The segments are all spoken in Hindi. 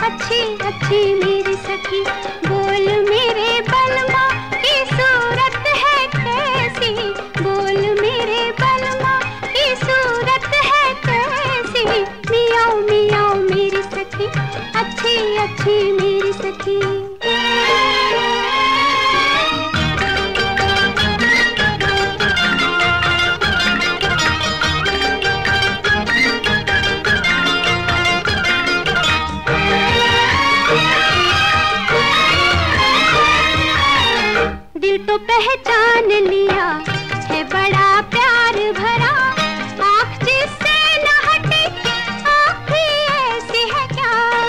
अच्छी अच्छी मेरी सखी। बोल मेरे बलमा की सूरत है कैसी, बोल मेरे बलमा की सूरत है कैसी। मियाओ मियाओ मेरी सखी, अच्छी अच्छी मेरी सखी। दिल तो पहचान लिया है बड़ा प्यार भरा, आँख जिससे न हटे आँख भी ऐसी है क्या।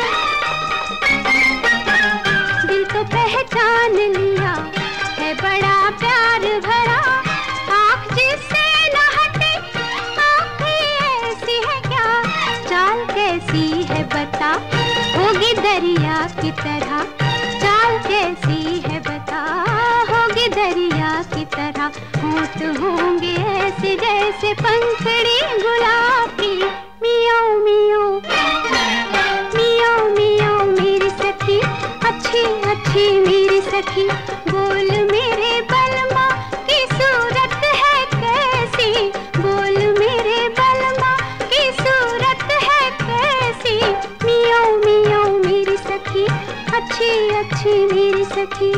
दिल तो पहचान लिया है बड़ा प्यार भरा, आँख जिससे न हटे आँख भी ऐसी है क्या। चाल कैसी है बता, होगी दरिया की तरह, चाल कैसी है बता, दरिया की तरह। होंठ होंगे ऐसे जैसे पंखड़ी गुलाब की। मियाओ मियाओ मियाओ मियाओ मेरी सखी, अच्छी अच्छी मेरी सखी। बोल मेरे बलमा की सूरत है कैसी, बोल मेरे बलमा की सूरत है कैसी। मियाओ मियाओ मेरी सखी, अच्छी अच्छी मेरी सखी।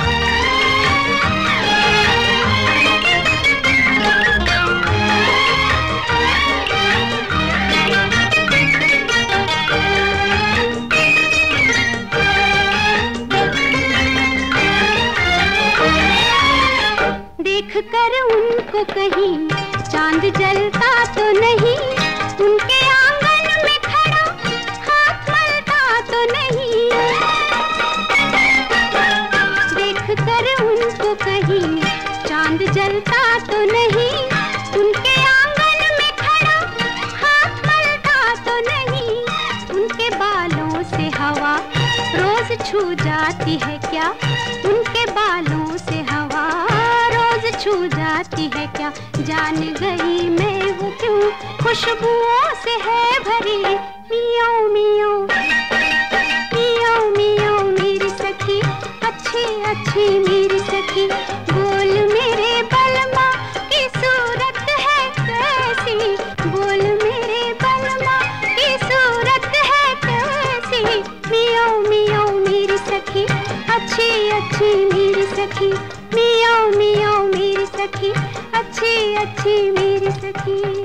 देख कर उनको कहीं चांद जलता तो नहीं, उनके आंगन में खड़ा हाथ मलता तो नहीं। देख कर उनको कहीं चांद जलता तो नहीं, उनके आंगन में खड़ा हाथ मलता तो नहीं। उनके बालों से हवा रोज छू जाती है क्या, उनके बालों से हवा छू जाती है क्या। जान गई मैं वो क्यों खुशबुओं से है भरी। मियाओ मियाओ मियाओ मियाओ मेरी सखी, अच्छी अच्छी मेरी सखी। बोल मेरे बलमा की सूरत है कैसी, बोल मेरे बलमा की सूरत है कैसी। मियाओ मियाओ मेरी सखी, अच्छी अच्छी मेरी सखी। मियाओ मियाओ मेरी सखी, अच्छी अच्छी मेरी सखी।